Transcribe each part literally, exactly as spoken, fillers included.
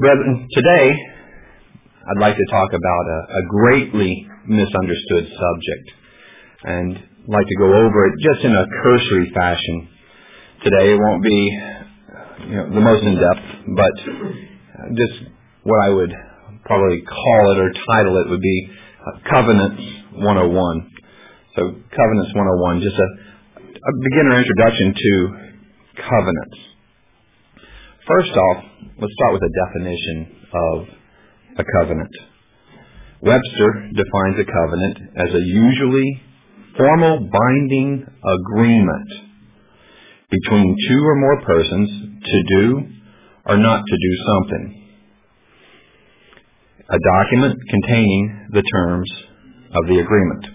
Brethren, today I'd like to talk about a, a greatly misunderstood subject, and I'd like to go over it just in a cursory fashion. Today it won't be you know, the most in-depth, but just what I would probably call it or title it would be Covenants one oh one. So Covenants one oh one, just a, a beginner introduction to covenants. First off, let's start with a definition of a covenant. Webster defines a covenant as a usually formal binding agreement between two or more persons to do or not to do something. A document containing the terms of the agreement.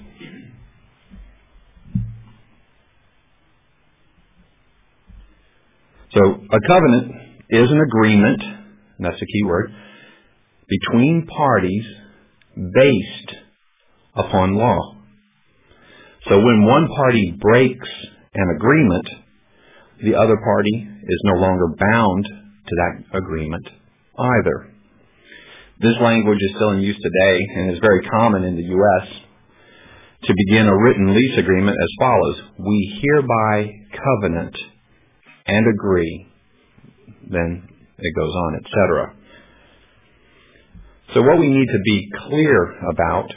So a covenant is an agreement, and that's the key word, between parties based upon law. So when one party breaks an agreement, the other party is no longer bound to that agreement either. This language is still in use today and is very common in the U S to begin a written lease agreement as follows: we hereby covenant and agree, then it goes on, et cetera. So what we need to be clear about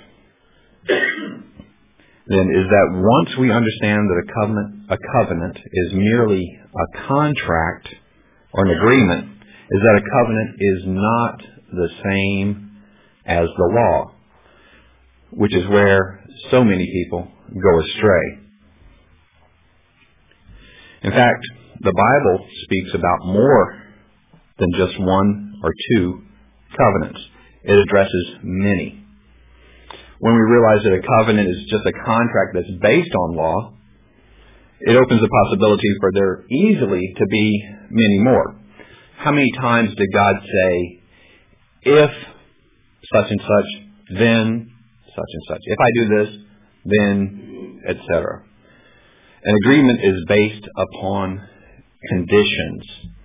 then is that once we understand that a covenant, a covenant is merely a contract or an agreement, is that a covenant is not the same as the law, which is where so many people go astray. In fact, the Bible speaks about more than just one or two covenants. It addresses many. When we realize that a covenant is just a contract that's based on law, it opens the possibility for there easily to be many more. How many times did God say, if such and such, then such and such. If I do this, then, et cetera. An agreement is based upon conditions.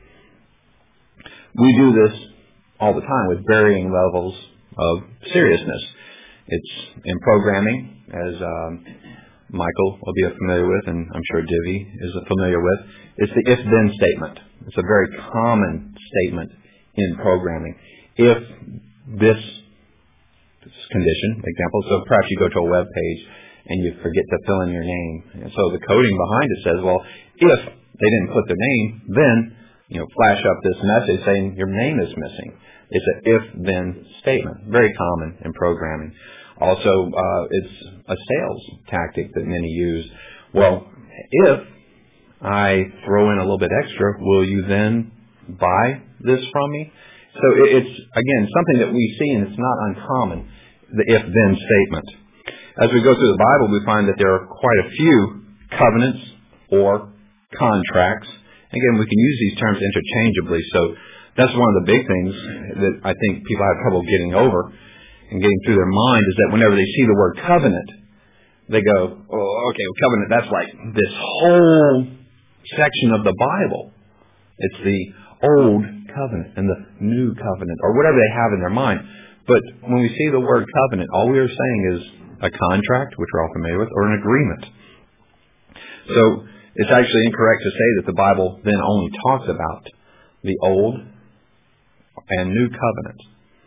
We do this all the time with varying levels of seriousness. It's in programming, as um, Michael will be familiar with, and I'm sure Divi is familiar with. It's the if-then statement. It's a very common statement in programming. If this, this condition, example, so perhaps you go to a web page and you forget to fill in your name. And so the coding behind it says, well, if they didn't put their name, then, you know, flash up this message saying your name is missing. It's an if-then statement. Very common in programming. Also, uh, it's a sales tactic that many use. Well, if I throw in a little bit extra, will you then buy this from me? So it's, again, something that we see, and it's not uncommon, the if-then statement. As we go through the Bible, we find that there are quite a few covenants or contracts. Again, we can use these terms interchangeably, so that's one of the big things that I think people have trouble getting over and getting through their mind, is that whenever they see the word covenant, they go, oh, okay, well, covenant, that's like this whole section of the Bible. It's the old covenant and the new covenant, or whatever they have in their mind. But when we see the word covenant, all we are saying is a contract, which we're all familiar with, or an agreement. So it's actually incorrect to say that the Bible then only talks about the old and new covenant.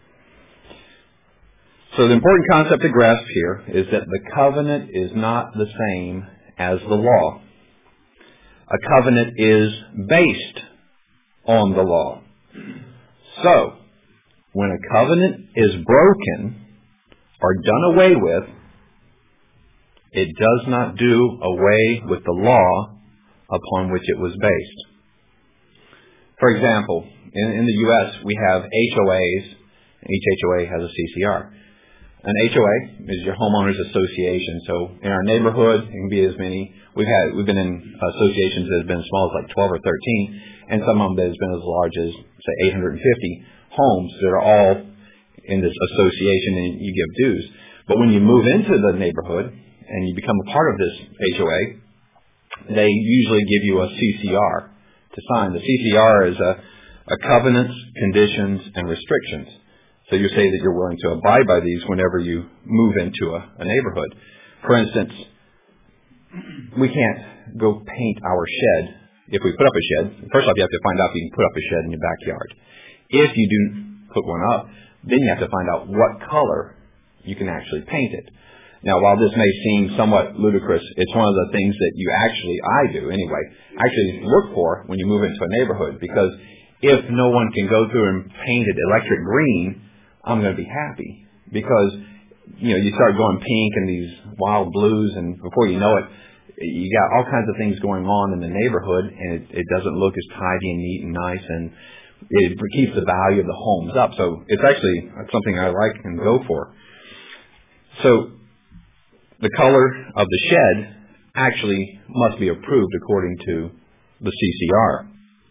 So the important concept to grasp here is that the covenant is not the same as the law. A covenant is based on the law. So, when a covenant is broken or done away with, it does not do away with the law upon which it was based. For example, in, in the U S we have H O As, and each H O A has a C C R. An H O A is your homeowners association. So in our neighborhood, it can be as many. We've had we've been in associations that have been as small as like twelve or thirteen, and some of them that has been as large as say eight hundred fifty homes that are all in this association, and you give dues. But when you move into the neighborhood and you become a part of this H O A, they usually give you a C C R to sign. The C C R is a uh, covenants, conditions, and restrictions. So you say that you're willing to abide by these whenever you move into a, a neighborhood. For instance, we can't go paint our shed if we put up a shed. First off, you have to find out if you can put up a shed in your backyard. If you do put one up, then you have to find out what color you can actually paint it. Now, while this may seem somewhat ludicrous, it's one of the things that you actually, I do anyway, actually look for when you move into a neighborhood. Because if no one can go through and paint it electric green, I'm going to be happy. Because, you know, you start going pink and these wild blues, and before you know it, you got all kinds of things going on in the neighborhood, and it, it doesn't look as tidy and neat and nice, and it keeps the value of the homes up. So it's actually something I like and go for. So the color of the shed actually must be approved according to the C C R.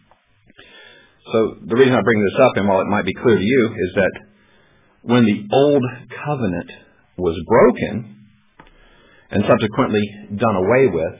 So the reason I bring this up, and while it might be clear to you, is that when the old covenant was broken and subsequently done away with,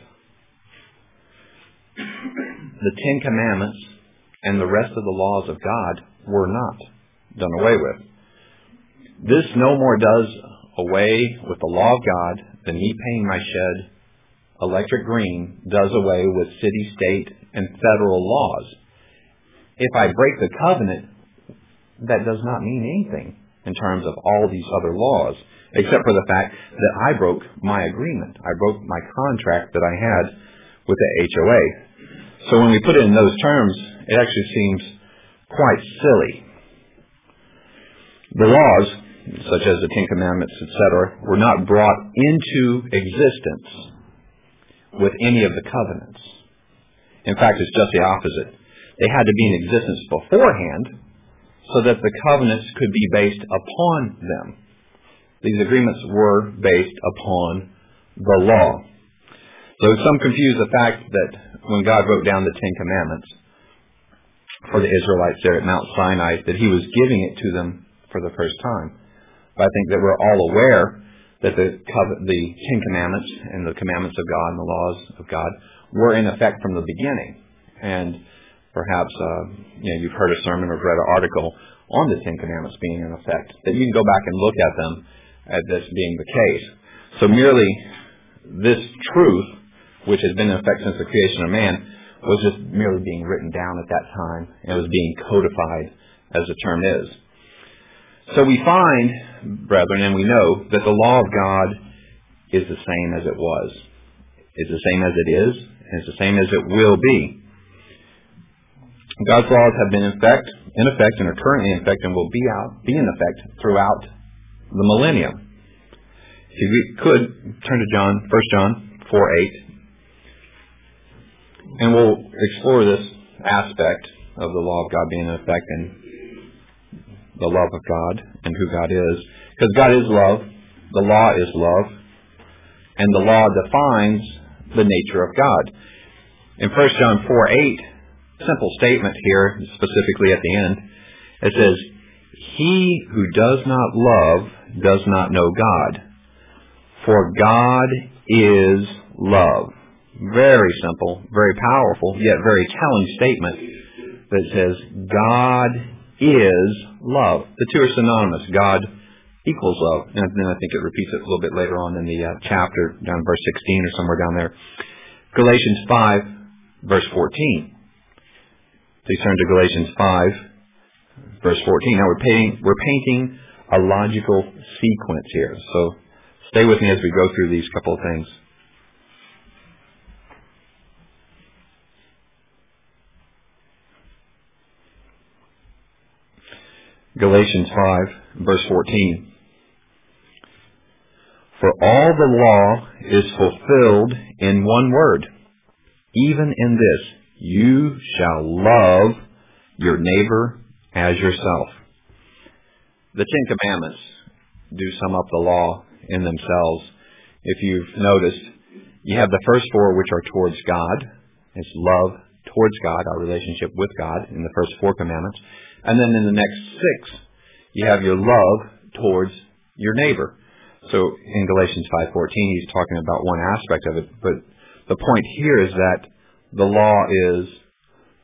the Ten Commandments and the rest of the laws of God were not done away with. This no more does away with the law of God than me painting my shed electric green does away with city, state, and federal laws. If I break the covenant, that does not mean anything in terms of all these other laws, except for the fact that I broke my agreement. I broke my contract that I had with the H O A. So when we put it in those terms, it actually seems quite silly. The laws, such as the Ten Commandments, et cetera, were not brought into existence with any of the covenants. In fact, it's just the opposite. They had to be in existence beforehand so that the covenants could be based upon them. These agreements were based upon the law. So some confuse the fact that when God wrote down the Ten Commandments for the Israelites there at Mount Sinai, that he was giving it to them for the first time. But I think that we're all aware that the, the Ten Commandments and the commandments of God and the laws of God were in effect from the beginning. And perhaps uh, you know, you've heard a sermon or read an article on the Ten Commandments being in effect, that you can go back and look at them as this being the case. So merely this truth, which has been in effect since the creation of man, was just merely being written down at that time, and was being codified, as the term is. So we find, brethren, and we know that the law of God is the same as it was, is the same as it is, and it's the same as it will be. God's laws have been in effect, in effect, and are currently in effect, and will be out, be in effect throughout the millennium. If you could turn to John, First John four eight, and we'll explore this aspect of the law of God being in effect and the love of God and who God is. Because God is love, the law is love, and the law defines the nature of God. In First John four eight, simple statement here, specifically at the end, it says, "He who does not love does not know God, for God is love." Very simple, very powerful, yet very telling statement that says God is love. The two are synonymous. God equals love. And then I think it repeats it a little bit later on in the uh, chapter, down in verse sixteen or somewhere down there. Galatians five, verse fourteen. Please turn to Galatians five, verse fourteen. Now we're painting, we're painting a logical sequence here. So stay with me as we go through these couple of things. Galatians five, verse fourteen. "For all the law is fulfilled in one word, even in this, you shall love your neighbor as yourself." The Ten Commandments do sum up the law in themselves. If you've noticed, you have the first four, which are towards God. It's love towards God, our relationship with God, in the first four commandments. And then in the next six, you have your love towards your neighbor. So in Galatians five fourteen, he's talking about one aspect of it. But the point here is that the law is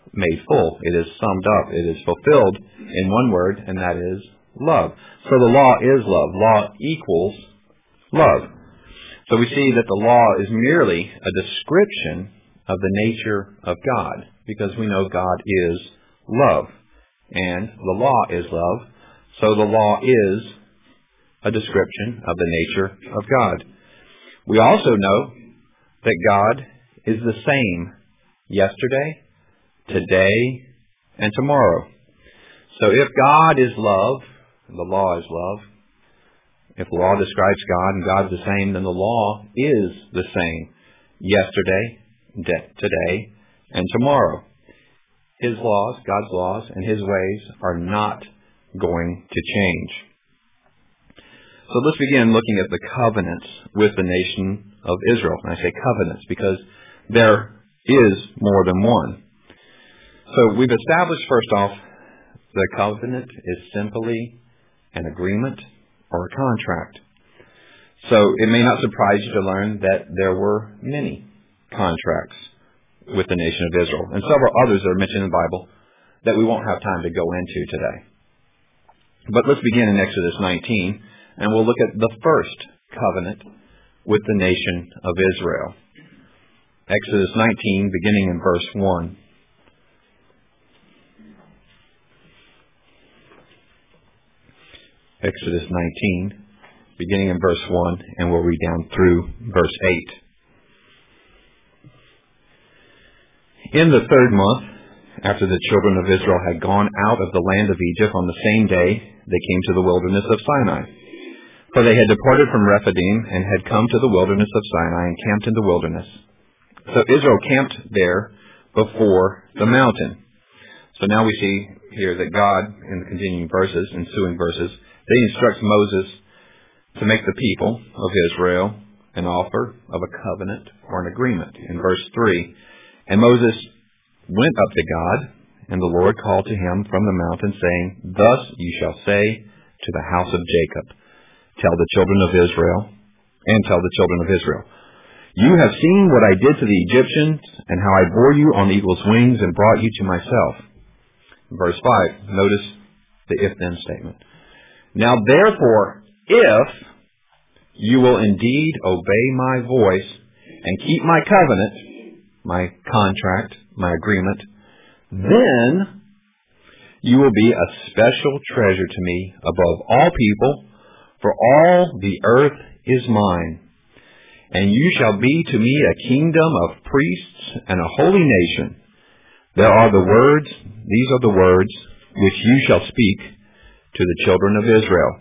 made full. It is summed up. It is fulfilled in one word, and that is love. So the law is love. Law equals love. So we see that the law is merely a description of the nature of God, because we know God is love, and the law is love. So the law is a description of the nature of God. We also know that God is the same yesterday, today, and tomorrow. So if God is love, the law is love. If the law describes God and God's the same, then the law is the same yesterday, de- today, and tomorrow. His laws, God's laws, and His ways are not going to change. So let's begin looking at the covenants with the nation of Israel. And I say covenants because there is more than one. So we've established, first off, the covenant is simply an agreement or a contract. So it may not surprise you to learn that there were many contracts with the nation of Israel, and several others that are mentioned in the Bible that we won't have time to go into today. But let's begin in Exodus nineteen, and we'll look at the first covenant with the nation of Israel. Exodus nineteen, beginning in verse one. Exodus nineteen, beginning in verse one, and we'll read down through verse eight. In the third month, after the children of Israel had gone out of the land of Egypt, on the same day they came to the wilderness of Sinai. For they had departed from Rephidim and had come to the wilderness of Sinai and camped in the wilderness. So Israel camped there before the mountain. So now we see here that God, in the continuing verses, ensuing verses, they instruct Moses to make the people of Israel an offer of a covenant or an agreement. In verse three, and Moses went up to God, and the Lord called to him from the mountain, saying, Thus you shall say to the house of Jacob, Tell the children of Israel, and tell the children of Israel, You have seen what I did to the Egyptians, and how I bore you on eagle's wings and brought you to myself. Verse five, notice the if-then statement. Now therefore, if you will indeed obey my voice and keep my covenant, my contract, my agreement, then you will be a special treasure to me above all people, for all the earth is mine. And you shall be to me a kingdom of priests and a holy nation. There are the words, these are the words which you shall speak to the children of Israel.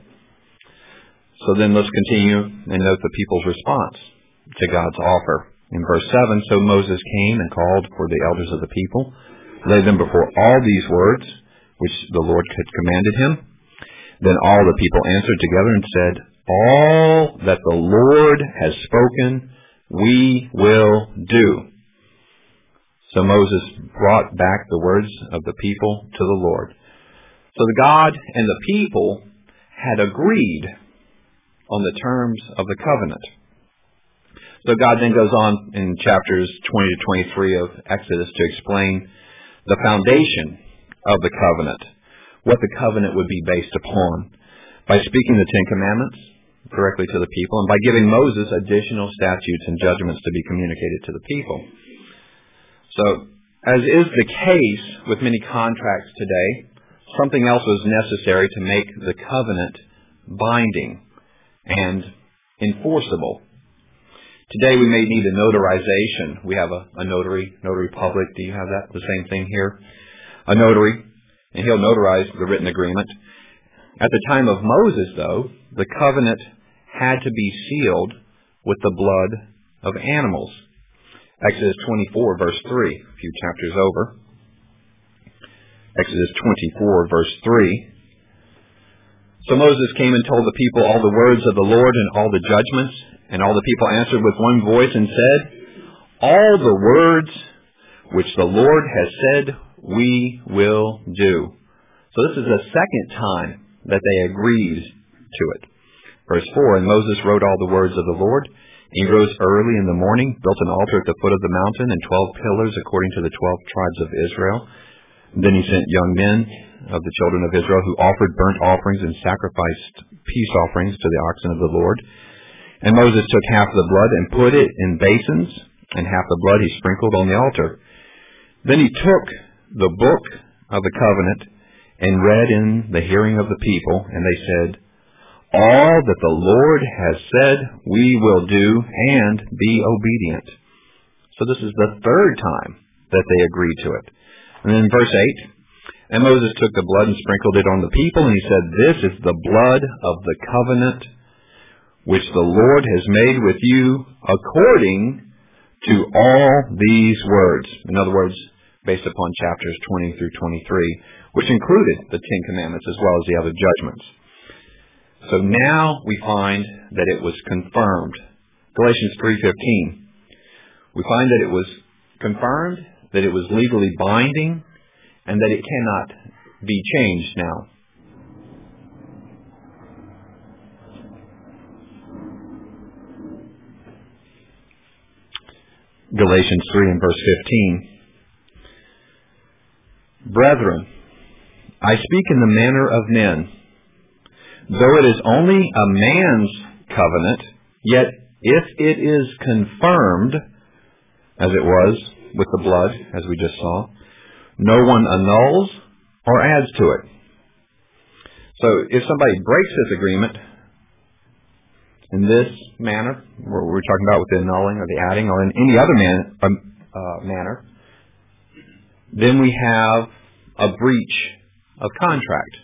So then let's continue and note the people's response to God's offer. In verse seven, so Moses came and called for the elders of the people, laid them before all these words, which the Lord had commanded him. Then all the people answered together and said, All that the Lord has spoken, we will do. So Moses brought back the words of the people to the Lord. So the God and the people had agreed on the terms of the covenant. So God then goes on in chapters twenty to twenty-three of Exodus to explain the foundation of the covenant, what the covenant would be based upon, by speaking the Ten Commandments directly to the people and by giving Moses additional statutes and judgments to be communicated to the people. So, as is the case with many contracts today, something else was necessary to make the covenant binding and enforceable. Today we may need a notarization. We have a, a notary, notary public. Do you have that? The same thing here? A notary, and he'll notarize the written agreement. At the time of Moses, though, the covenant had to be sealed with the blood of animals. Exodus twenty-four, verse three, a few chapters over. Exodus twenty-four, verse three. So Moses came and told the people all the words of the Lord and all the judgments, and all the people answered with one voice and said, All the words which the Lord has said, we will do. So this is the second time that they agreed to it. Verse four, And Moses wrote all the words of the Lord He rose early in the morning, built an altar at the foot of the mountain, and twelve pillars according to the twelve tribes of Israel. Then he sent young men of the children of Israel who offered burnt offerings and sacrificed peace offerings to the oxen of the Lord. And Moses took half the blood and put it in basins, and half the blood he sprinkled on the altar. Then he took the book of the covenant and read in the hearing of the people, and they said, "All that the Lord has said we will do, and be obedient." So this is the third time that they agreed to it. And then verse eight, and Moses took the blood and sprinkled it on the people, and he said, "This is the blood of the covenant which the Lord has made with you according to all these words." In other words, based upon chapters twenty through twenty-three, which included the Ten Commandments as well as the other judgments. So now we find that it was confirmed. Galatians three fifteen. We find that it was confirmed, that it was legally binding, and that it cannot be changed now. Galatians three and verse fifteen. Brethren, I speak in the manner of men. Though it is only a man's covenant, yet if it is confirmed, as it was with the blood, as we just saw, no one annuls or adds to it. So if somebody breaks this agreement in this manner, where we're talking about with the annulling or the adding, or in any other man, uh, manner, then we have a breach of contract.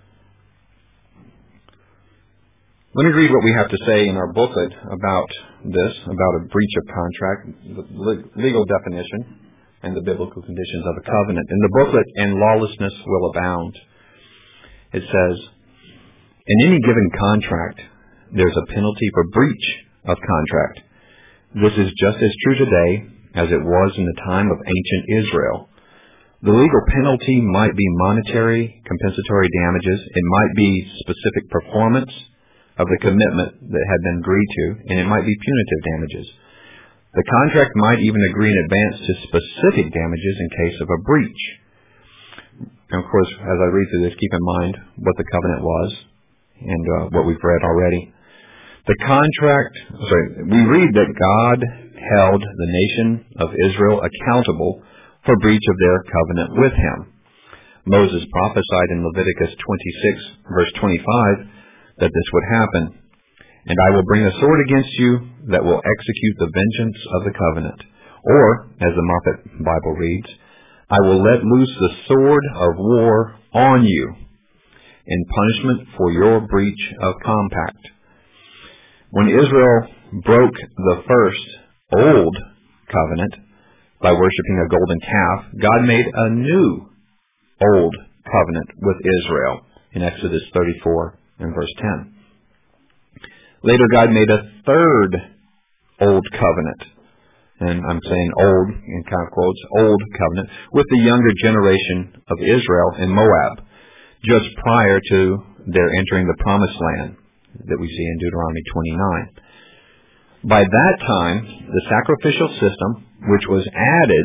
Let me read what we have to say in our booklet about this, about a breach of contract, the legal definition, and the biblical conditions of a covenant. In the booklet, "And Lawlessness Will Abound," it says, "In any given contract, there's a penalty for breach of contract. This is just as true today as it was in the time of ancient Israel. The legal penalty might be monetary compensatory damages. It might be specific performance of the commitment that had been agreed to, and it might be punitive damages. The contract might even agree in advance to specific damages in case of a breach." And of course, as I read through this, keep in mind what the covenant was and uh, what we've read already. The contract, sorry, we read that God held the nation of Israel accountable for breach of their covenant with him. Moses prophesied in Leviticus twenty-six, verse twenty-five, that this would happen. "And I will bring a sword against you that will execute the vengeance of the covenant." Or, as the Moffat Bible reads, "I will let loose the sword of war on you in punishment for your breach of compact." When Israel broke the first old covenant by worshiping a golden calf, God made a new old covenant with Israel in Exodus thirty-four and verse ten. Later, God made a third old covenant, and I'm saying old in kind of quotes, old covenant, with the younger generation of Israel in Moab, just prior to their entering the promised land that we see in Deuteronomy twenty-nine. By that time, the sacrificial system, which was added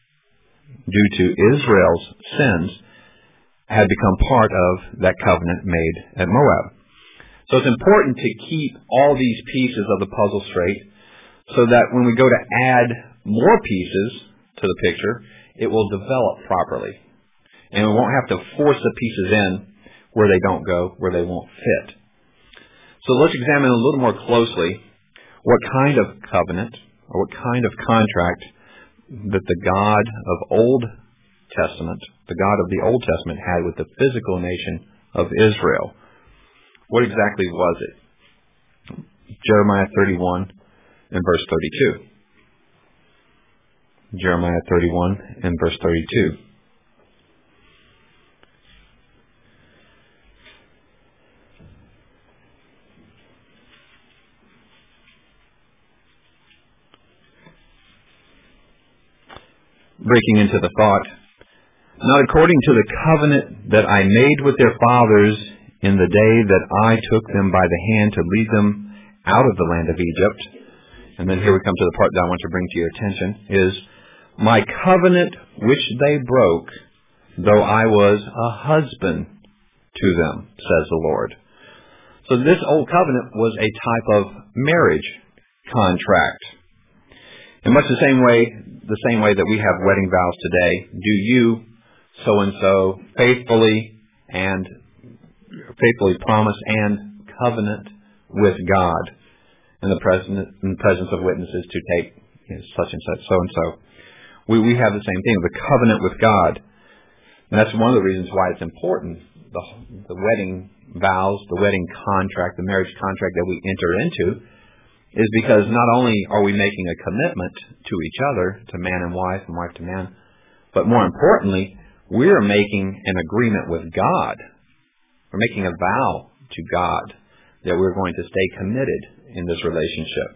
due to Israel's sins, had become part of that covenant made at Moab. So it's important to keep all these pieces of the puzzle straight so that when we go to add more pieces to the picture, it will develop properly. And we won't have to force the pieces in where they don't go, where they won't fit. So let's examine a little more closely what kind of covenant or what kind of contract that the God of Old Testament, the God of the Old Testament, had with the physical nation of Israel. What exactly was it? Jeremiah thirty-one and verse thirty-two. Jeremiah thirty-one and verse thirty-two. Breaking into the thought, "Not according to the covenant that I made with their fathers in the day that I took them by the hand to lead them out of the land of Egypt, and then here we come to the part that I want to bring to your attention, is my covenant which they broke, though I was a husband to them, says the Lord. So this old covenant was a type of marriage contract. In much the same way, the same way that we have wedding vows today, do you, so-and-so, faithfully and faithfully promise and covenant with God in the presence, in the presence of witnesses to take, you know, such and such, so-and-so. We, we have the same thing, the covenant with God. And that's one of the reasons why it's important, the, the wedding vows, the wedding contract, the marriage contract that we enter into, is because not only are we making a commitment to each other, to man and wife and wife to man, but more importantly, we're making an agreement with God. We're making a vow to God that we're going to stay committed in this relationship.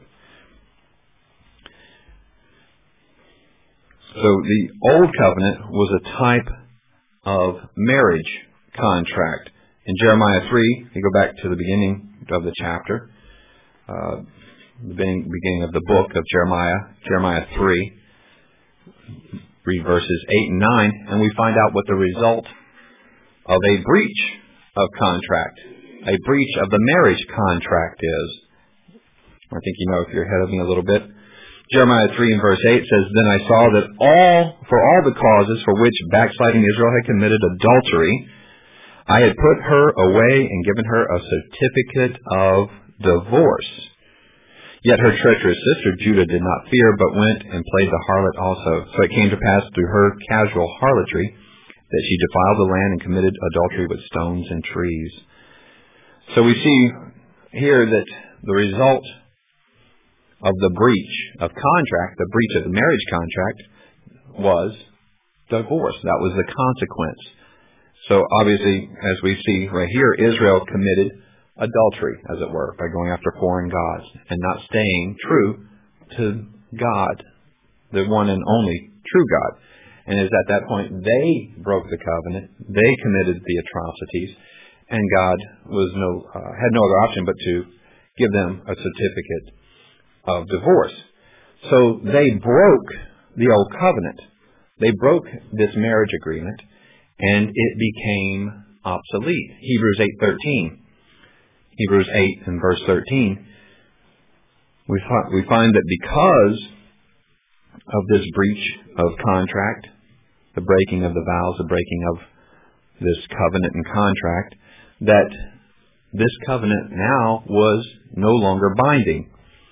So the old covenant was a type of marriage contract. In Jeremiah three, you go back to the beginning of the chapter, uh, the beginning of the book of Jeremiah, Jeremiah three, read verses eight and nine, and we find out what the result of a breach of contract, a breach of the marriage contract is. I think you know if you're ahead of me a little bit. Jeremiah three and verse eight says, Then I saw that all, for all the causes for which backsliding Israel had committed adultery, I had put her away and given her a certificate of divorce. Yet her treacherous sister Judah did not fear, but went and played the harlot also. So it came to pass through her casual harlotry that she defiled the land and committed adultery with stones and trees. So we see here that the result of the breach of contract, the breach of the marriage contract, was divorce. That was the consequence. So obviously, as we see right here, Israel committed adultery, as it were, by going after foreign gods and not staying true to God, the one and only true God. And it is at that point they broke the covenant, they committed the atrocities, and God was no uh, had no other option but to give them a certificate of divorce. So they broke the old covenant. They broke this marriage agreement, and it became obsolete. Hebrews eight thirteen. Hebrews eight and verse thirteen, we find, we find that because of this breach of contract, the breaking of the vows, the breaking of this covenant and contract, that this covenant now was no longer binding.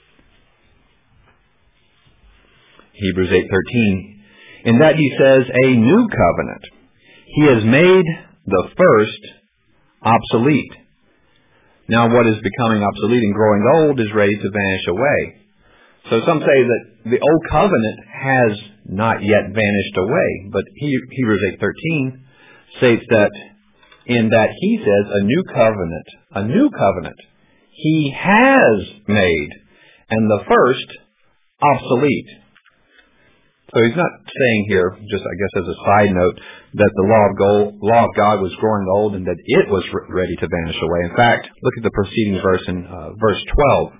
Hebrews eight thirteen, in that he says a new covenant. He has made the first obsolete. Now what is becoming obsolete and growing old is ready to vanish away. So some say that the old covenant has not yet vanished away, but Hebrews eight thirteen states that in that he says a new covenant, a new covenant, he has made, and the first obsolete. So he's not saying here, just I guess as a side note, that the law of, gold, law of God was growing old and that it was re- ready to vanish away. In fact, look at the preceding verse in uh, verse twelve.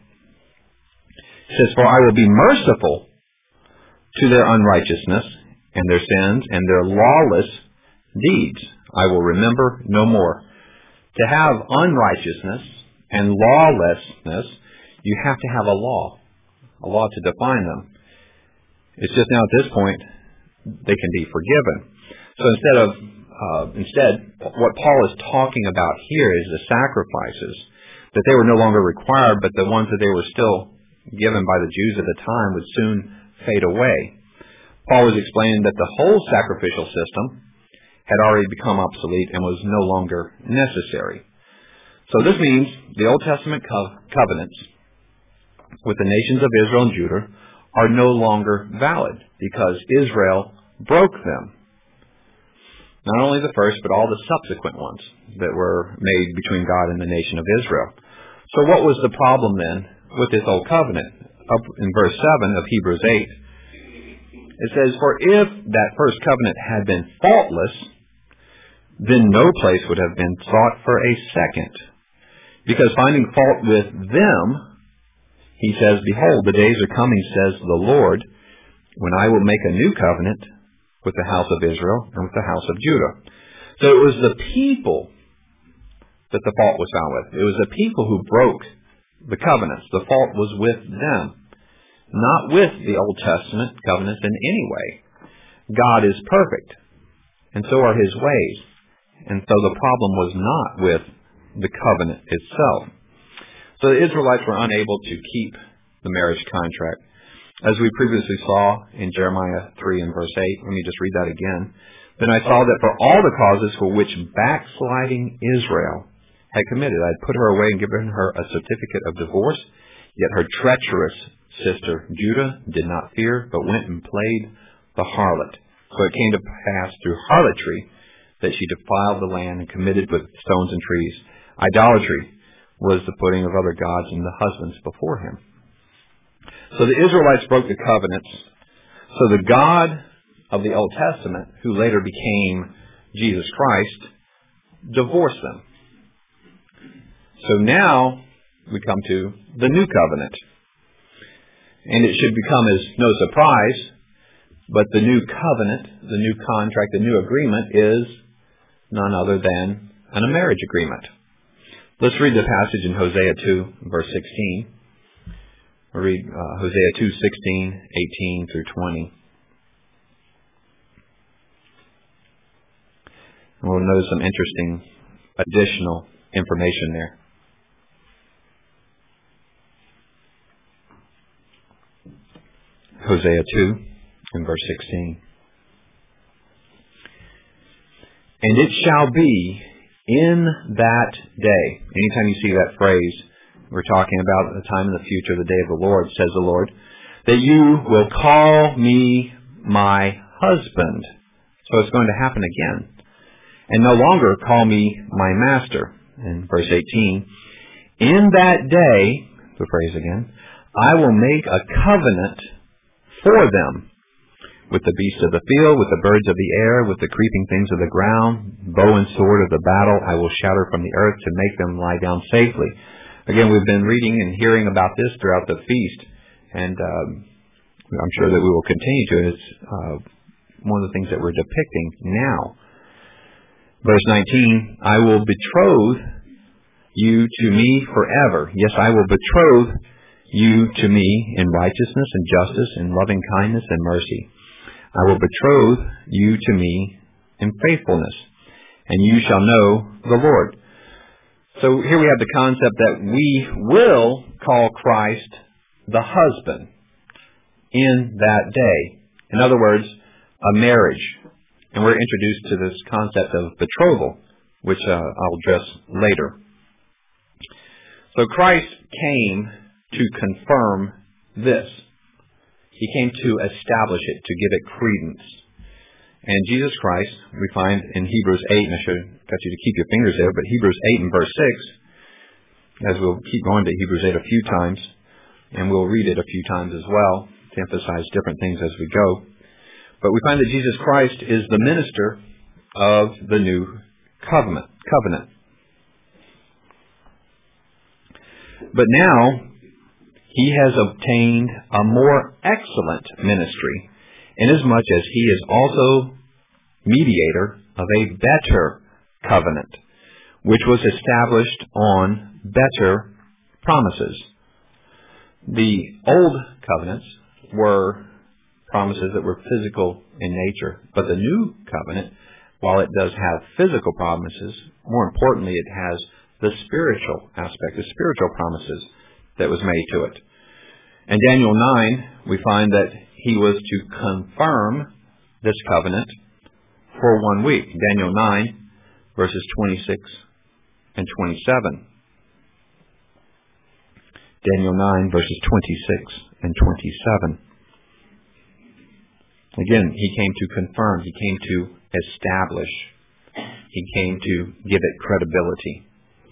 It says, For I will be merciful to their unrighteousness and their sins and their lawless deeds. I will remember no more. To have unrighteousness and lawlessness, you have to have a law, a law to define them. It's just now at this point, they can be forgiven. So instead of, uh, instead, what Paul is talking about here is the sacrifices, that they were no longer required, but the ones that they were still given by the Jews at the time would soon fade away. Paul was explaining that the whole sacrificial system had already become obsolete and was no longer necessary. So this means the Old Testament co- covenants with the nations of Israel and Judah are no longer valid because Israel broke them. Not only the first, but all the subsequent ones that were made between God and the nation of Israel. So what was the problem then with this old covenant? Up in verse seven of Hebrews eight, it says, For if that first covenant had been faultless, then no place would have been sought for a second. Because finding fault with them, he says, "Behold, the days are coming, says the Lord, when I will make a new covenant with the house of Israel and with the house of Judah." So it was the people that the fault was found with. It was the people who broke the covenants. The fault was with them, not with the Old Testament covenants in any way. God is perfect, and so are his ways. And so the problem was not with the covenant itself. So the Israelites were unable to keep the marriage contract. As we previously saw in Jeremiah three and verse eight, let me just read that again. "Then I saw that for all the causes for which backsliding Israel had committed, I had put her away and given her a certificate of divorce, yet her treacherous sister Judah did not fear, but went and played the harlot. So it came to pass through harlotry that she defiled the land and committed with stones and trees. Idolatry was the putting of other gods and the husbands before him." So the Israelites broke the covenants. So the God of the Old Testament, who later became Jesus Christ, divorced them. So now we come to the new covenant. And it should become as no surprise, but the new covenant, the new contract, the new agreement is none other than a marriage agreement. Let's read the passage in Hosea two, verse sixteen. We'll read uh, Hosea two, sixteen, eighteen through twenty. And we'll notice some interesting additional information there. Hosea two and verse sixteen. "And it shall be in that day," anytime you see that phrase, we're talking about the time in the future, the day of the Lord, says the Lord, "that you will call me my husband." So it's going to happen again. "And no longer call me my master." In verse eighteen, "In that day," the phrase again, "I will make a covenant for them with the beasts of the field, with the birds of the air, with the creeping things of the ground, bow and sword of the battle I will shatter from the earth to make them lie down safely." Again, we've been reading and hearing about this throughout the feast, and um, I'm sure that we will continue to. It's uh, one of the things that we're depicting now. Verse nineteen, "I will betroth you to me forever. Yes, I will betroth you to me in righteousness and justice, in loving kindness and mercy. I will betroth you to me in faithfulness, and you shall know the Lord." So here we have the concept that we will call Christ the husband in that day. In other words, a marriage. And we're introduced to this concept of betrothal, which uh, I'll address later. So Christ came to confirm this. He came to establish it, to give it credence. And Jesus Christ, we find in Hebrews eight, and I should have got you to keep your fingers there, but Hebrews eight and verse six, as we'll keep going to Hebrews eight a few times, and we'll read it a few times as well to emphasize different things as we go. But we find that Jesus Christ is the minister of the new covenant. covenant. But now, he has obtained a more excellent ministry, inasmuch as he is also mediator of a better covenant, which was established on better promises. The old covenants were promises that were physical in nature, but the new covenant, while it does have physical promises, more importantly, it has the spiritual aspect, the spiritual promises that was made to it. In Daniel nine, we find that he was to confirm this covenant for one week. Daniel nine, verses twenty-six and twenty-seven. Daniel nine, verses twenty-six and twenty-seven. Again, he came to confirm. He came to establish. He came to give it credibility.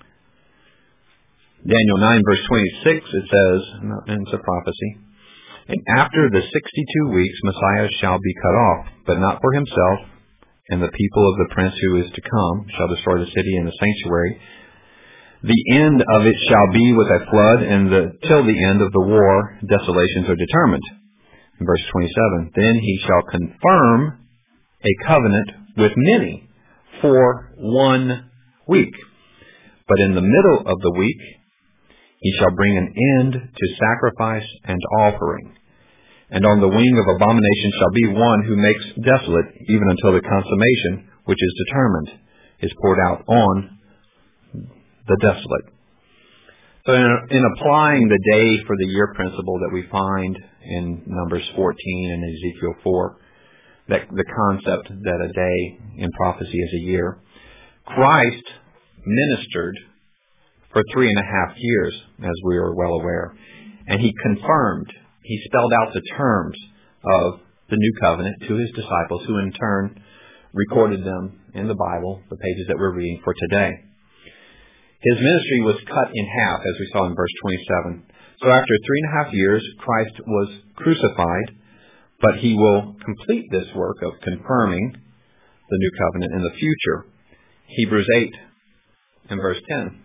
Daniel nine, verse twenty-six, it says, and it's a prophecy, "And after the sixty-two weeks, Messiah shall be cut off, but not for himself, and the people of the prince who is to come shall destroy the city and the sanctuary. The end of it shall be with a flood, and the, till the end of the war, desolations are determined. In verse twenty-seven, then he shall confirm a covenant with many for one week. But in the middle of the week, he shall bring an end to sacrifice and offering. And on the wing of abomination shall be one who makes desolate, even until the consummation, which is determined, is poured out on the desolate. So in, in applying the day for the year principle that we find in Numbers fourteen and Ezekiel four, that the concept that a day in prophecy is a year, Christ ministered for three and a half years, as we are well aware. And he confirmed, he spelled out the terms of the new covenant to his disciples, who in turn recorded them in the Bible, the pages that we're reading for today. His ministry was cut in half, as we saw in verse twenty-seven. So after three and a half years, Christ was crucified, but he will complete this work of confirming the new covenant in the future. Hebrews eight and verse ten.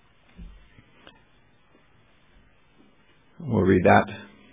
We'll read that.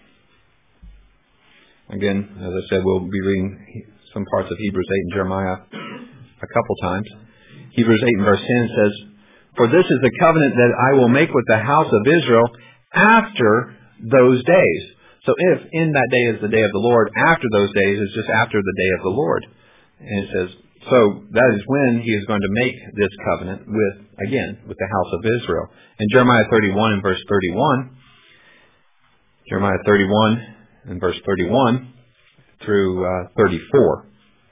Again, as I said, we'll be reading some parts of Hebrews eight and Jeremiah a couple times. Hebrews eight and verse ten says, for this is the covenant that I will make with the house of Israel after those days. So if in that day is the day of the Lord, after those days is just after the day of the Lord. And it says, so that is when he is going to make this covenant with, again, with the house of Israel. In Jeremiah thirty-one and verse thirty-one, Jeremiah thirty-one and verse thirty-one through uh, thirty-four.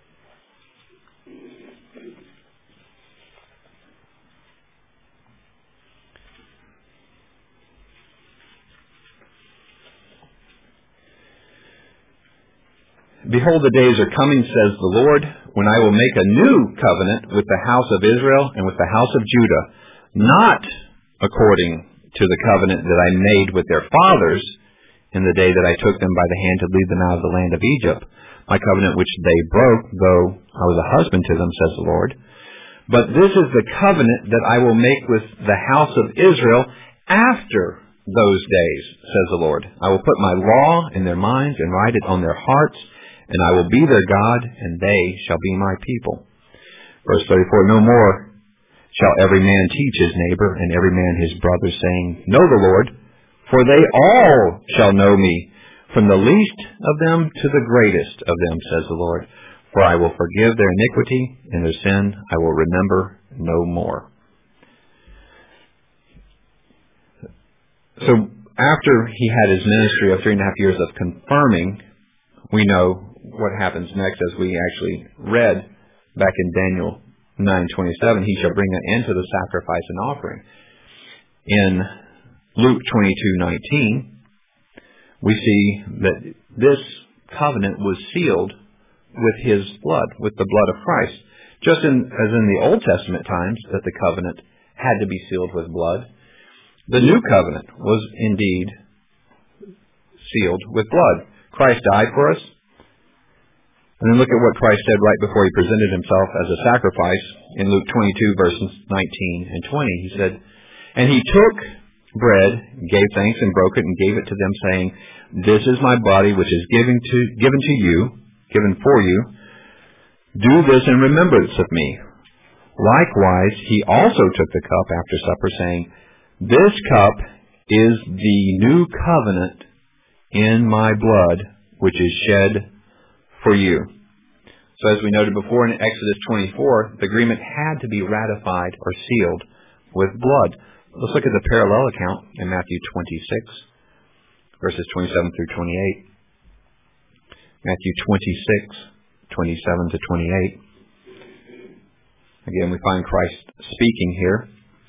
Behold, the days are coming, says the Lord, when I will make a new covenant with the house of Israel and with the house of Judah, not according to the covenant that I made with their fathers in the day that I took them by the hand to lead them out of the land of Egypt, my covenant which they broke, though I was a husband to them, says the Lord. But this is the covenant that I will make with the house of Israel after those days, says the Lord. I will put my law in their minds and write it on their hearts, and I will be their God, and they shall be my people. Verse thirty-four, no more shall every man teach his neighbor, and every man his brother, saying, know the Lord, for they all shall know me, from the least of them to the greatest of them, says the Lord. For I will forgive their iniquity, and their sin I will remember no more. So after he had his ministry of three and a half years of confirming, we know what happens next, as we actually read back in Daniel nine twenty-seven. He shall bring an end to the sacrifice and offering. In Luke twenty-two nineteen, we see that this covenant was sealed with his blood, with the blood of Christ. Just in, as in the Old Testament times that the covenant had to be sealed with blood, the new covenant was indeed sealed with blood. Christ died for us. And then look at what Christ said right before he presented himself as a sacrifice in Luke twenty-two, verses nineteen and twenty. He said, and he took bread, gave thanks, and broke it, and gave it to them, saying, this is my body, which is given to, given to you, given for you. Do this in remembrance of me. Likewise, he also took the cup after supper, saying, this cup is the new covenant in my blood, which is shed for you. So as we noted before in Exodus twenty-four, the agreement had to be ratified or sealed with blood. Let's look at the parallel account in Matthew twenty-six, verses twenty-seven through twenty-eight. Matthew twenty-six, twenty-seven to twenty-eight. Again, we find Christ speaking here.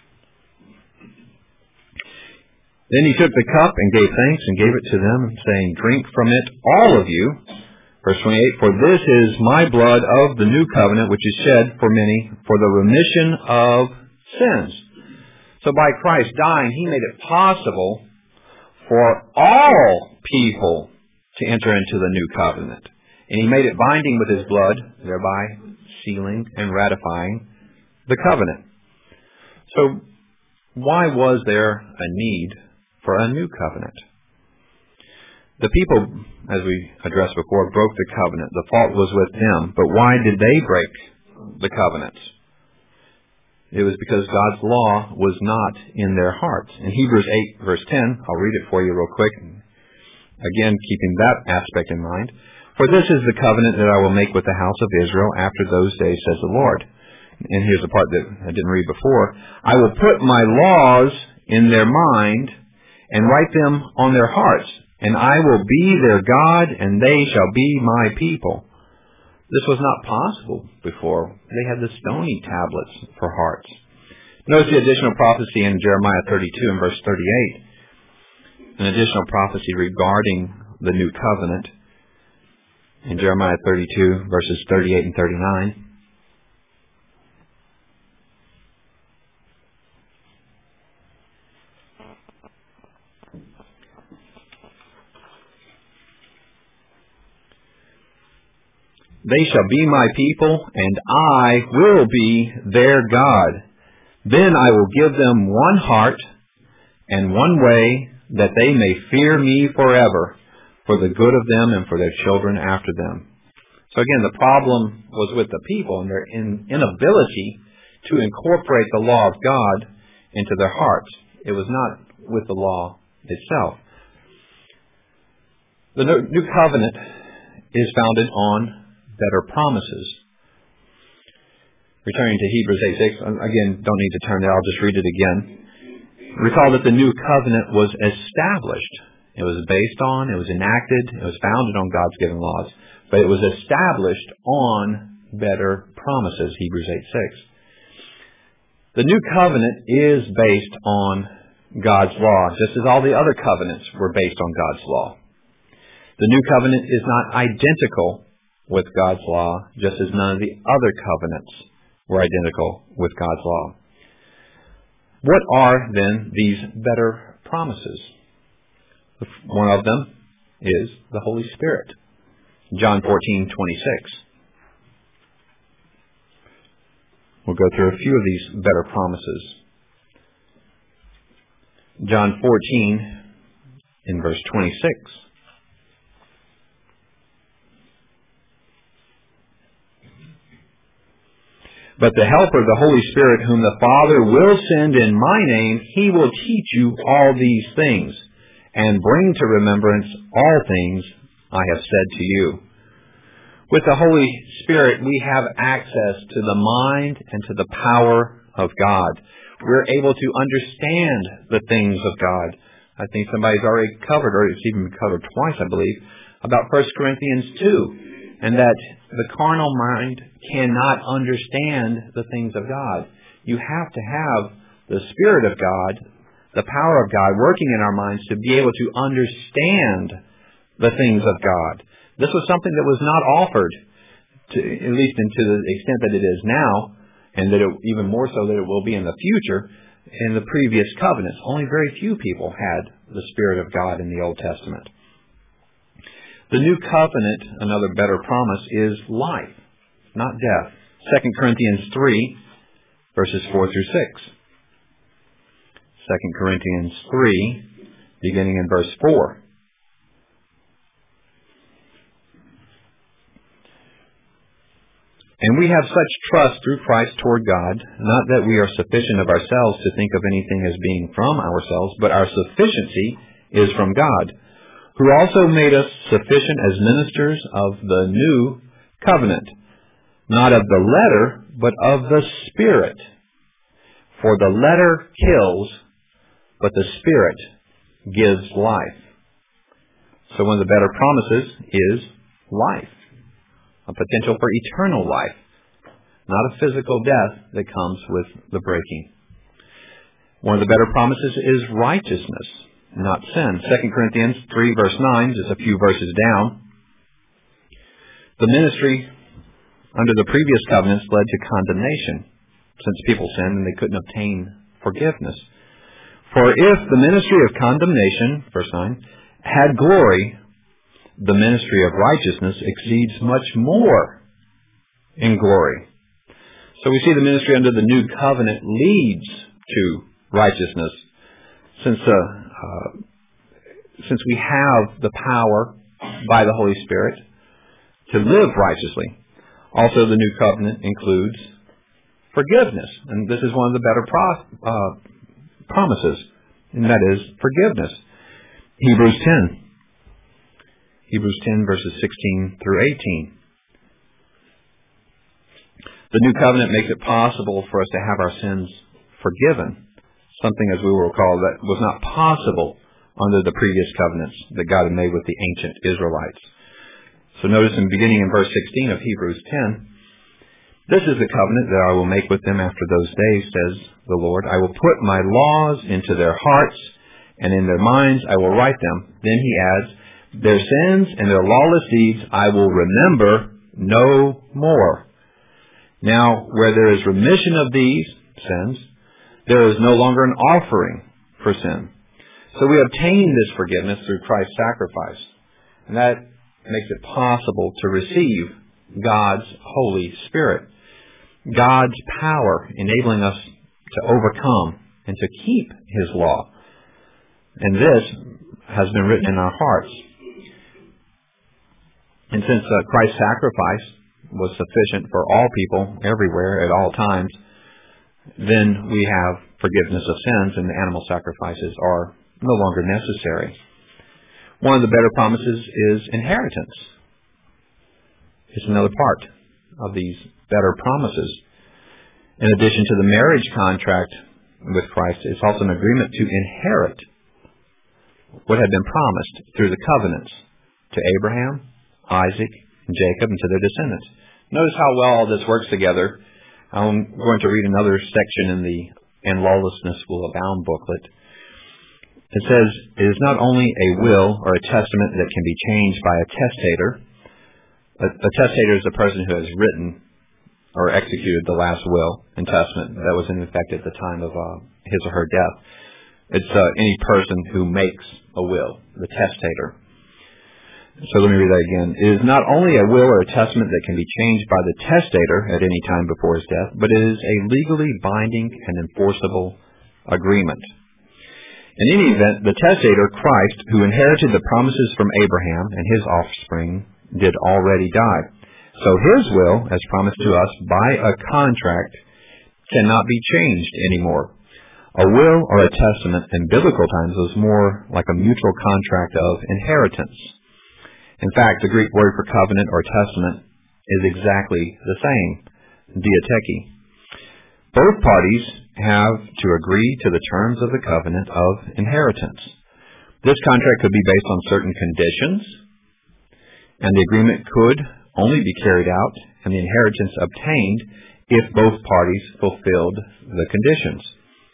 Then he took the cup and gave thanks and gave it to them, saying, drink from it, all of you. Verse twenty-eight, for this is my blood of the new covenant, which is shed for many for the remission of sins. So by Christ dying, he made it possible for all people to enter into the new covenant. And he made it binding with his blood, thereby sealing and ratifying the covenant. So Why was there a need for a new covenant? The people, as we addressed before, broke the covenant. The fault was with them. But why did they break the covenant? It was because God's law was not in their hearts. In Hebrews eight, verse ten, I'll read it for you real quick. Again, keeping that aspect in mind. For this is the covenant that I will make with the house of Israel after those days, says the Lord. And here's the part that I didn't read before. I will put my laws in their mind and write them on their hearts, and I will be their God, and they shall be my people. This was not possible before. They had the stony tablets for hearts. Notice the additional prophecy in Jeremiah thirty-two and verse thirty-eight. An additional prophecy regarding the new covenant in Jeremiah thirty-two, verses thirty-eight and thirty-nine. They shall be my people, and I will be their God. Then I will give them one heart and one way, that they may fear me forever, for the good of them and for their children after them. So again, the problem was with the people and their in, inability to incorporate the law of God into their hearts. It was not with the law itself. The new covenant is founded on better promises. Returning to Hebrews eight six, again, don't need to turn there, I'll just read it again. Recall that the new covenant was established. It was based on, it was enacted, it was founded on God's given laws, but it was established on better promises, Hebrews eight six. The new covenant is based on God's law, just as all the other covenants were based on God's law. The new covenant is not identical with God's law, just as none of the other covenants were identical with God's law. What are, then, these better promises? One of them is the Holy Spirit. John fourteen twenty-six. We'll go through a few of these better promises. John fourteen, in verse twenty-six. But the Helper, the Holy Spirit, whom the Father will send in my name, He will teach you all these things, and bring to remembrance all things I have said to you. With the Holy Spirit, we have access to the mind and to the power of God. We're able to understand the things of God. I think somebody's already covered, or it's even covered twice, I believe, about First Corinthians two, and that the carnal mind cannot understand the things of God. You have to have the Spirit of God, the power of God working in our minds to be able to understand the things of God. This was something that was not offered, to, at least to the extent that it is now, and that it, even more so that it will be in the future, in the previous covenants. Only very few people had the Spirit of God in the Old Testament. The new covenant, another better promise, is life, not death. Second Corinthians three, verses four through six. Second Corinthians three, beginning in verse four. And we have such trust through Christ toward God, not that we are sufficient of ourselves to think of anything as being from ourselves, but our sufficiency is from God, who also made us sufficient as ministers of the new covenant, not of the letter, but of the Spirit. For the letter kills, but the Spirit gives life. So one of the better promises is life, a potential for eternal life, not a physical death that comes with the breaking. One of the better promises is righteousness, not sin. Second Corinthians three, verse nine, just a few verses down. The ministry under the previous covenants led to condemnation, since people sinned and they couldn't obtain forgiveness. For if the ministry of condemnation, verse nine, had glory, the ministry of righteousness exceeds much more in glory. So we see the ministry under the new covenant leads to righteousness. Since uh, uh, since we have the power by the Holy Spirit to live righteously, also the new covenant includes forgiveness, and this is one of the better pro- uh, promises, and that is forgiveness. Hebrews ten. Hebrews ten, verses sixteen through eighteen. The new covenant makes it possible for us to have our sins forgiven, something, as we will recall, that was not possible under the previous covenants that God had made with the ancient Israelites. So notice in beginning in verse sixteen of Hebrews ten, "This is the covenant that I will make with them after those days, says the Lord. I will put my laws into their hearts, and in their minds I will write them." Then he adds, "Their sins and their lawless deeds I will remember no more. Now, where there is remission of these sins, there is no longer an offering for sin." So we obtain this forgiveness through Christ's sacrifice. And that makes it possible to receive God's Holy Spirit, God's power enabling us to overcome and to keep His law. And this has been written in our hearts. And since uh, Christ's sacrifice was sufficient for all people, everywhere, at all times, then we have forgiveness of sins, and the animal sacrifices are no longer necessary. One of the better promises is inheritance. It's another part of these better promises. In addition to the marriage contract with Christ, it's also an agreement to inherit what had been promised through the covenants to Abraham, Isaac, and Jacob, and to their descendants. Notice how well all this works together. I'm going to read another section in the "And Lawlessness Will Abound" booklet. It says, "It is not only a will or a testament that can be changed by a testator." A, a testator is the person who has written or executed the last will and testament that was in effect at the time of uh, his or her death. It's uh, any person who makes a will, the testator. So let me read that again. "It is not only a will or a testament that can be changed by the testator at any time before his death, but it is a legally binding and enforceable agreement. In any event, the testator, Christ, who inherited the promises from Abraham and his offspring, did already die. So his will, as promised to us by a contract, cannot be changed anymore. A will or a testament in biblical times was more like a mutual contract of inheritance. In fact, the Greek word for covenant or testament is exactly the same, diatheke. Both parties have to agree to the terms of the covenant of inheritance. This contract could be based on certain conditions, and the agreement could only be carried out and the inheritance obtained if both parties fulfilled the conditions.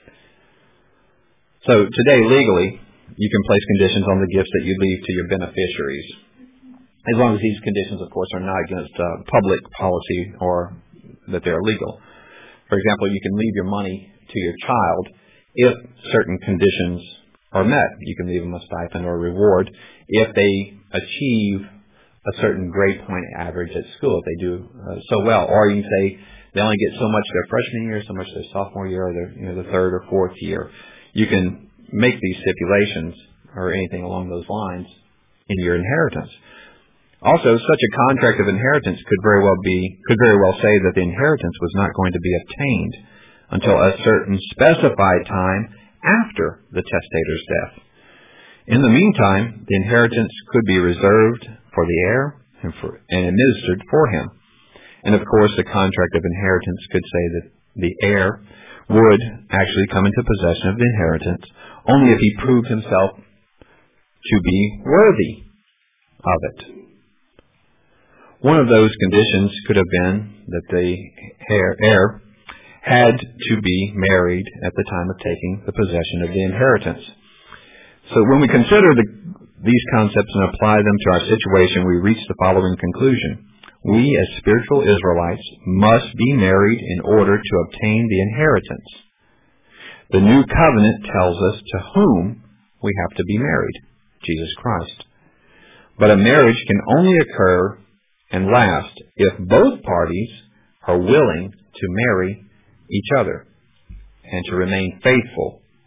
So today, legally, you can place conditions on the gifts that you leave to your beneficiaries, as long as these conditions, of course, are not against uh, public policy or that they're illegal. For example, you can leave your money to your child if certain conditions are met. You can leave them a stipend or a reward if they achieve a certain grade point average at school, if they do uh, so well. Or you can say they only get so much their freshman year, so much their sophomore year, or their, you know, the third or fourth year. You can make these stipulations or anything along those lines in your inheritance. Also, such a contract of inheritance could very well be could very well say that the inheritance was not going to be obtained until a certain specified time after the testator's death. In the meantime, the inheritance could be reserved for the heir and, for, and administered for him. And of course, the contract of inheritance could say that the heir would actually come into possession of the inheritance only if he proved himself to be worthy of it. One of those conditions could have been that the heir, heir had to be married at the time of taking the possession of the inheritance. So when we consider the, these concepts and apply them to our situation, we reach the following conclusion. We, as spiritual Israelites, must be married in order to obtain the inheritance. The new covenant tells us to whom we have to be married, Jesus Christ. But a marriage can only occur and last if both parties are willing to marry each other and to remain faithful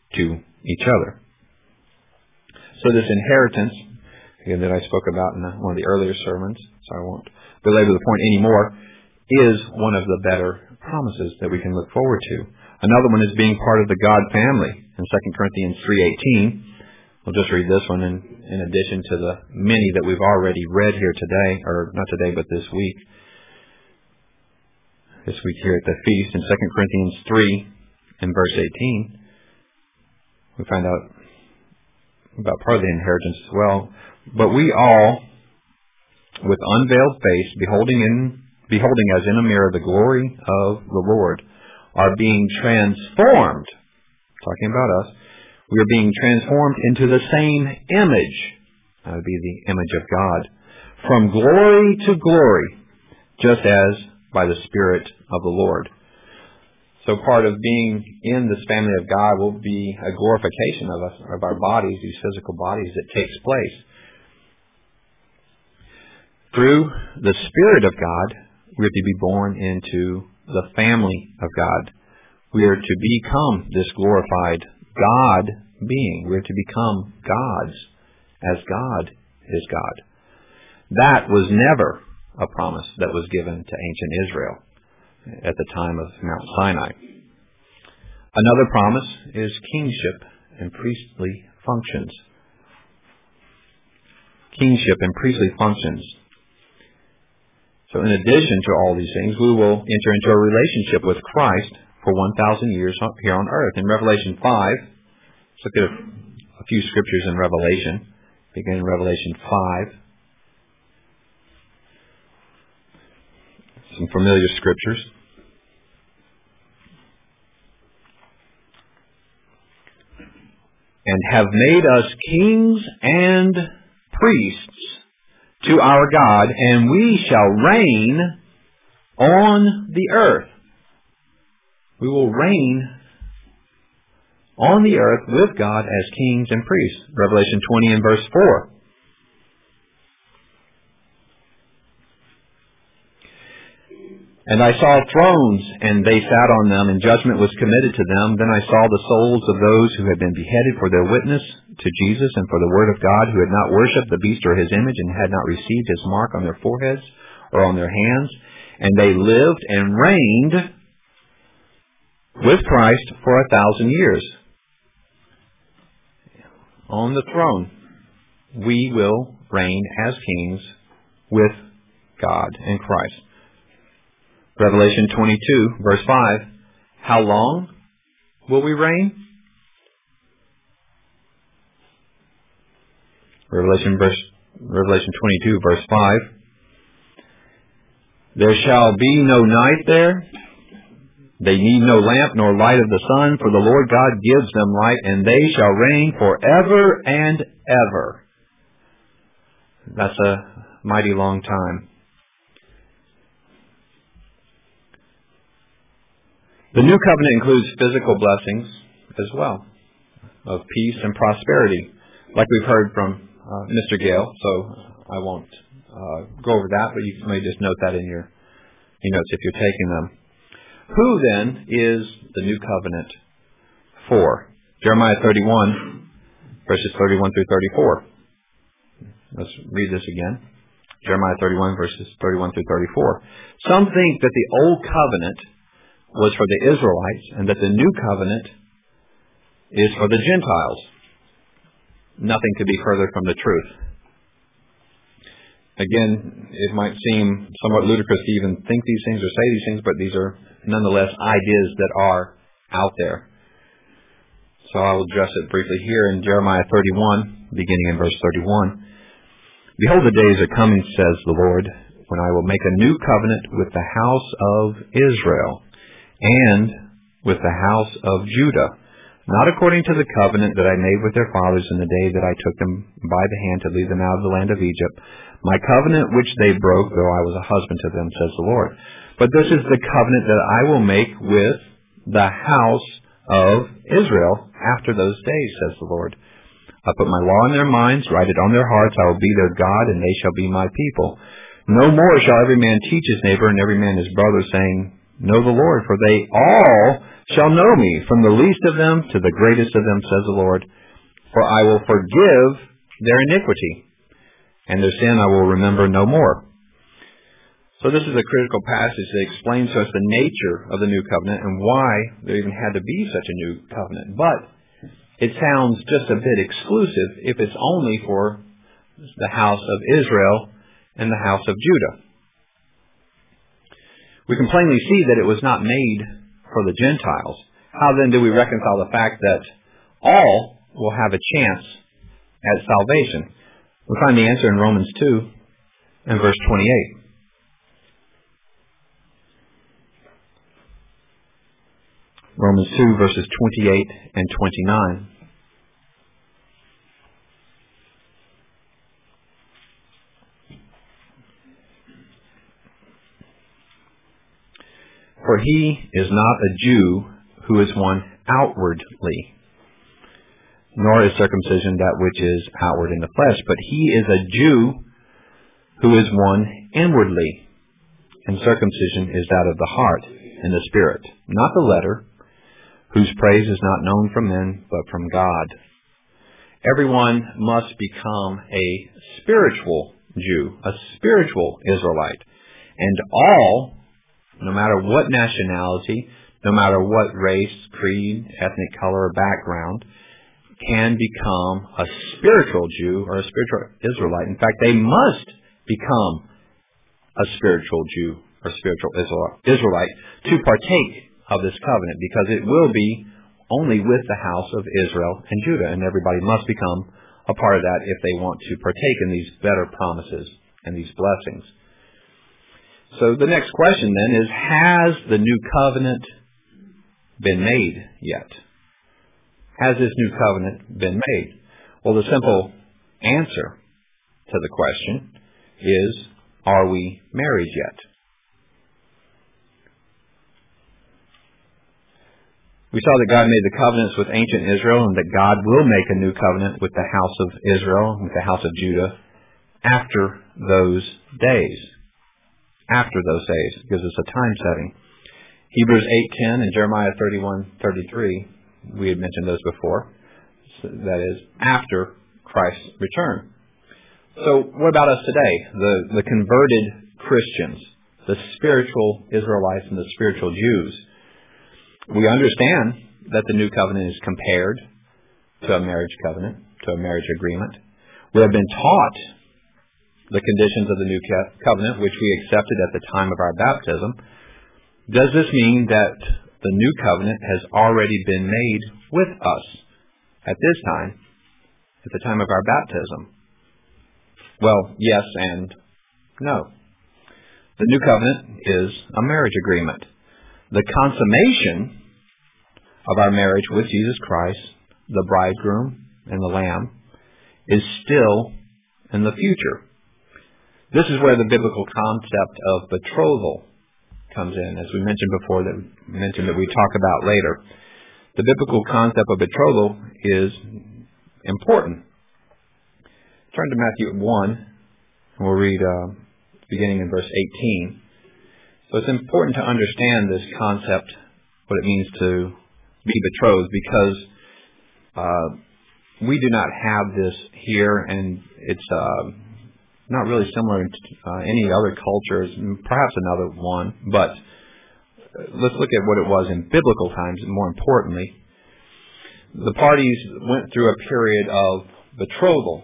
to each other. So this inheritance, again, that I spoke about in one of the earlier sermons, so I won't belabor the point anymore, is one of the better promises that we can look forward to. Another one is being part of the God family. In Second Corinthians three eighteen, we'll just read this one in, in addition to the many that we've already read here today, or not today, but this week. This week here at the feast, in Second Corinthians three, in verse eighteen, we find out about part of the inheritance as well. But we all, with unveiled face, beholding in beholding as in a mirror the glory of the Lord, are being transformed, talking about us, we are being transformed into the same image, that would be the image of God, from glory to glory, just as by the Spirit of the Lord. So part of being in this family of God will be a glorification of us, of our bodies, these physical bodies, that takes place. Through the Spirit of God, we are to be born into the family of God. We are to become this glorified God being. We are to become gods as God is God. That was never a promise that was given to ancient Israel at the time of Mount Sinai. Another promise is kingship and priestly functions. Kingship and priestly functions. So in addition to all these things, we will enter into a relationship with Christ for one thousand years here on earth. In Revelation five, let's look at a, a few scriptures in Revelation. Begin in Revelation five. Some familiar scriptures. And have made us kings and priests to our God, and we shall reign on the earth. We will reign on the earth with God as kings and priests. Revelation twenty and verse four. And I saw thrones, and they sat on them, and judgment was committed to them. Then I saw the souls of those who had been beheaded for their witness to Jesus and for the word of God, who had not worshipped the beast or his image, and had not received his mark on their foreheads or on their hands. And they lived and reigned with Christ for a thousand years. On the throne, we will reign as kings with God and Christ. Revelation twenty-two, verse five. How long will we reign? Revelation verse Revelation twenty-two, verse five. There shall be no night there. They need no lamp nor light of the sun, for the Lord God gives them light, and they shall reign forever and ever. That's a mighty long time. The new covenant includes physical blessings as well, of peace and prosperity, like we've heard from uh, Mister Gale, so I won't uh, go over that, but you may just note that in your, your notes if you're taking them. Who then is the new covenant for? Jeremiah thirty-one, verses thirty-one through thirty-four. Let's read this again. Jeremiah thirty-one, verses thirty-one through thirty-four. Some think that the old covenant was for the Israelites, and that the new covenant is for the Gentiles. Nothing could be further from the truth. Again, it might seem somewhat ludicrous to even think these things or say these things, but these are nonetheless ideas that are out there. So I will address it briefly here in Jeremiah thirty-one, beginning in verse thirty-one. Behold, the days are coming, says the Lord, when I will make a new covenant with the house of Israel and with the house of Judah, not according to the covenant that I made with their fathers in the day that I took them by the hand to lead them out of the land of Egypt, my covenant which they broke, though I was a husband to them, says the Lord. But this is the covenant that I will make with the house of Israel after those days, says the Lord. I put my law in their minds, write it on their hearts. I will be their God, and they shall be my people. No more shall every man teach his neighbor and every man his brother, saying, know the Lord, for they all shall know me, from the least of them to the greatest of them, says the Lord. For I will forgive their iniquity, and their sin I will remember no more. So this is a critical passage that explains to us the nature of the new covenant and why there even had to be such a new covenant. But it sounds just a bit exclusive if it's only for the house of Israel and the house of Judah. We can plainly see that it was not made for the Gentiles. How then do we reconcile the fact that all will have a chance at salvation? We find the answer in Romans two and verse twenty-eight. Romans two, verses twenty-eight and twenty-nine. For he is not a Jew who is one outwardly, nor is circumcision that which is outward in the flesh, but he is a Jew who is one inwardly, and circumcision is that of the heart and the spirit, not the letter, whose praise is not known from men, but from God. Everyone must become a spiritual Jew, a spiritual Israelite, and all, no matter what nationality, no matter what race, creed, ethnic color, or background, can become a spiritual Jew or a spiritual Israelite. In fact, they must become a spiritual Jew or spiritual Israelite to partake of this covenant, because it will be only with the house of Israel and Judah, and everybody must become a part of that if they want to partake in these better promises and these blessings. So the next question then is, has the new covenant been made yet? Has this new covenant been made? Well, the simple answer to the question is, are we married yet? We saw that God made the covenants with ancient Israel, and that God will make a new covenant with the house of Israel, with the house of Judah, after those days. After those days. It gives us a time setting. Hebrews eight ten and Jeremiah thirty-one thirty-three, we had mentioned those before. So that is, after Christ's return. So what about us today? The, the converted Christians, the spiritual Israelites and the spiritual Jews. We understand that the new covenant is compared to a marriage covenant, to a marriage agreement. We have been taught the conditions of the new covenant, which we accepted at the time of our baptism. Does this mean that the new covenant has already been made with us at this time, at the time of our baptism? Well, yes and no. The new covenant is a marriage agreement. The consummation of our marriage with Jesus Christ, the bridegroom and the Lamb, is still in the future. This is where the biblical concept of betrothal comes in, as we mentioned before, that mentioned that we talk about later. The biblical concept of betrothal is important. Turn to Matthew one, and we'll read uh, beginning in verse eighteen. So it's important to understand this concept, what it means to be betrothed, because uh, we do not have this here, and it's uh, not really similar to uh, any other cultures, perhaps another one, but let's look at what it was in biblical times, and more importantly. The parties went through a period of betrothal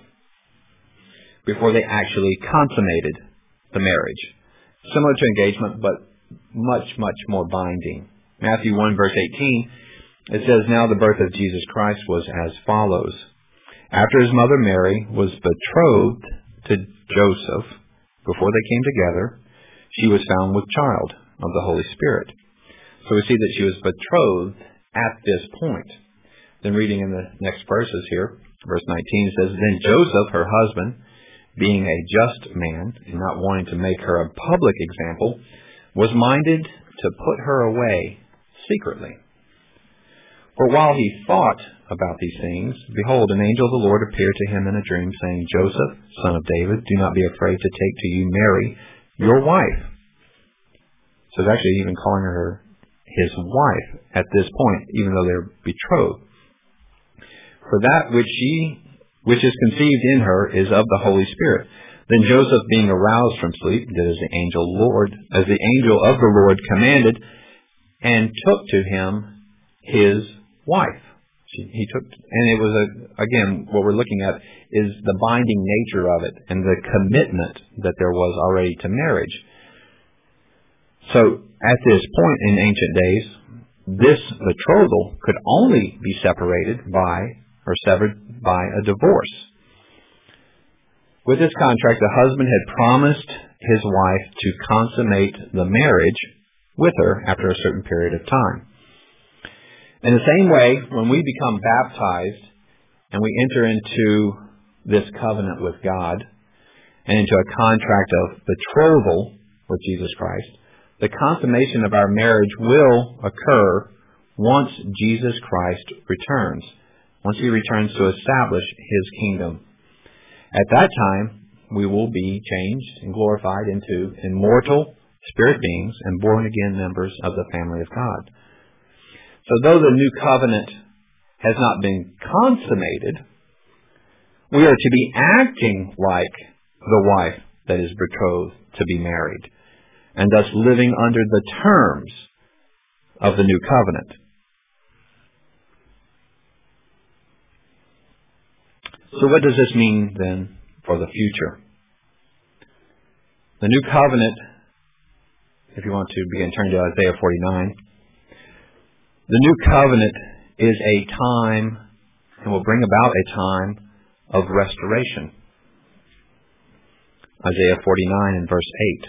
before they actually consummated the marriage. Similar to engagement, but much, much more binding. Matthew one, verse eighteen, it says, "Now the birth of Jesus Christ was as follows. After his mother Mary was betrothed to Joseph, before they came together, she was found with child of the Holy Spirit." So we see that she was betrothed at this point. Then reading in the next verses here, verse nineteen says, "Then Joseph, her husband, being a just man, and not wanting to make her a public example, was minded to put her away secretly. For while he thought about these things, behold, an angel of the Lord appeared to him in a dream, saying, Joseph, son of David, do not be afraid to take to you Mary, your wife. So it's actually even calling her his wife at this point, even though they're betrothed. For that which she, which is conceived in her is of the Holy Spirit. Then Joseph, being aroused from sleep, did as the angel Lord, as the angel of the Lord commanded, and took to him his wife. He took, and it was a, again, what we're looking at is the binding nature of it and the commitment that there was already to marriage. So at this point in ancient days, this betrothal could only be separated by or severed by a divorce. With this contract, the husband had promised his wife to consummate the marriage with her after a certain period of time. In the same way, when we become baptized and we enter into this covenant with God and into a contract of betrothal with Jesus Christ, the consummation of our marriage will occur once Jesus Christ returns, once He returns to establish His kingdom. At that time, we will be changed and glorified into immortal spirit beings and born-again members of the family of God. So though the new covenant has not been consummated, we are to be acting like the wife that is betrothed to be married, and thus living under the terms of the new covenant. So what does this mean then for the future? The new covenant, if you want to begin turning to Isaiah forty-nine, the new covenant is a time and will bring about a time of restoration. Isaiah forty-nine and verse eight.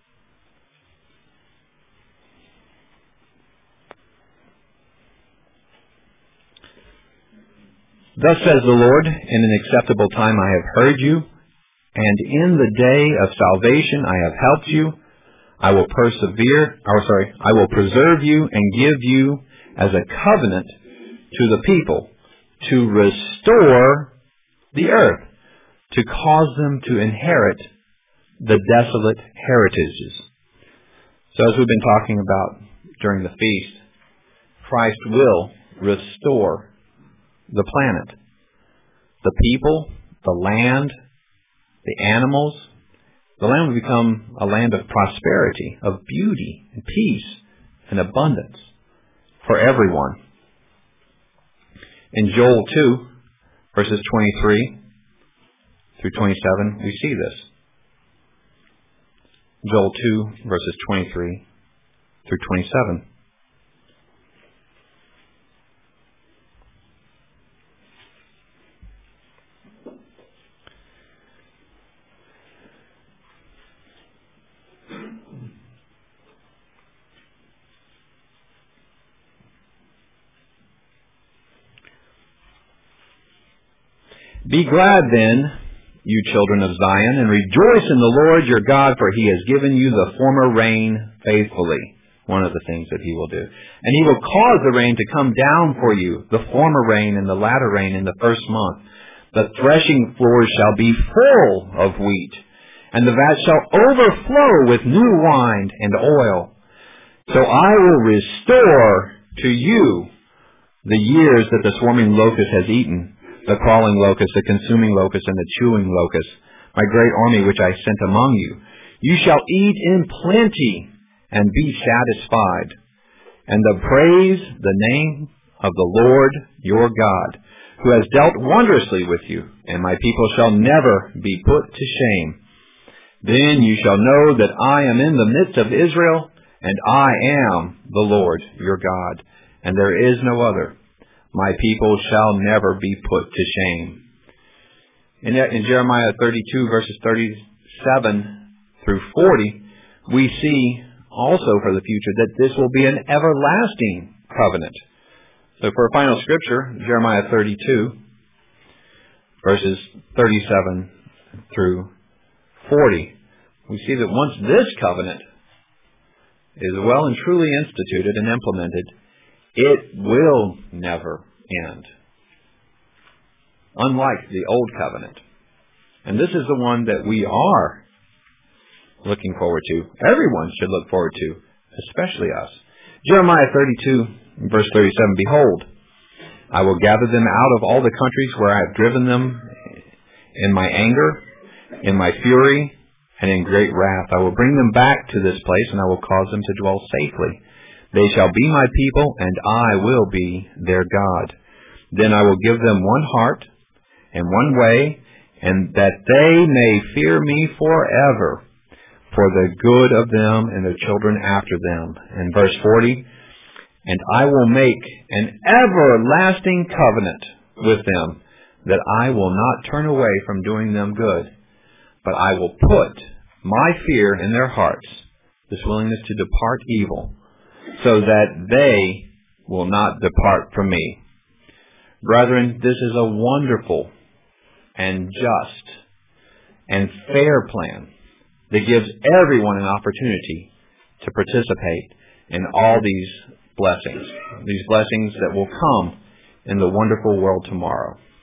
Thus says the Lord, in an acceptable time I have heard you, and in the day of salvation I have helped you. I will persevere, or sorry, I will preserve you and give you as a covenant to the people, to restore the earth, to cause them to inherit the desolate heritages. So as we've been talking about during the feast, Christ will restore the planet, the people, the land, the animals. The land will become a land of prosperity, of beauty and peace and abundance for everyone. In Joel two, verses twenty-three through twenty-seven, we see this. Joel two, verses twenty-three through twenty-seven. Be glad then, you children of Zion, and rejoice in the Lord your God, for He has given you the former rain faithfully. One of the things that He will do. And He will cause the rain to come down for you, the former rain and the latter rain in the first month. The threshing floors shall be full of wheat, and the vat shall overflow with new wine and oil. So I will restore to you the years that the swarming locust has eaten, the crawling locust, the consuming locust, and the chewing locust, my great army which I sent among you. You shall eat in plenty and be satisfied, and the praise the name of the Lord your God, who has dealt wondrously with you, and my people shall never be put to shame. Then you shall know that I am in the midst of Israel, and I am the Lord your God, and there is no other. My people shall never be put to shame. In, in Jeremiah thirty-two, verses thirty-seven through forty, we see also for the future that this will be an everlasting covenant. So for a final scripture, Jeremiah thirty-two, verses thirty-seven through forty, we see that once this covenant is well and truly instituted and implemented, it will never end. Unlike the old covenant. And this is the one that we are looking forward to. Everyone should look forward to especially us. Jeremiah thirty-two, verse thirty-seven, behold, I will gather them out of all the countries where I have driven them in my anger, in my fury, and in great wrath. I will bring them back to this place, and I will cause them to dwell safely. They shall be my people, and I will be their God. Then I will give them one heart and one way, and that they may fear me forever, for the good of them and their children after them. And verse forty, and I will make an everlasting covenant with them, that I will not turn away from doing them good, but I will put my fear in their hearts, this willingness to depart evil, so that they will not depart from me. Brethren, this is a wonderful and just and fair plan that gives everyone an opportunity to participate in all these blessings, these blessings that will come in the wonderful world tomorrow.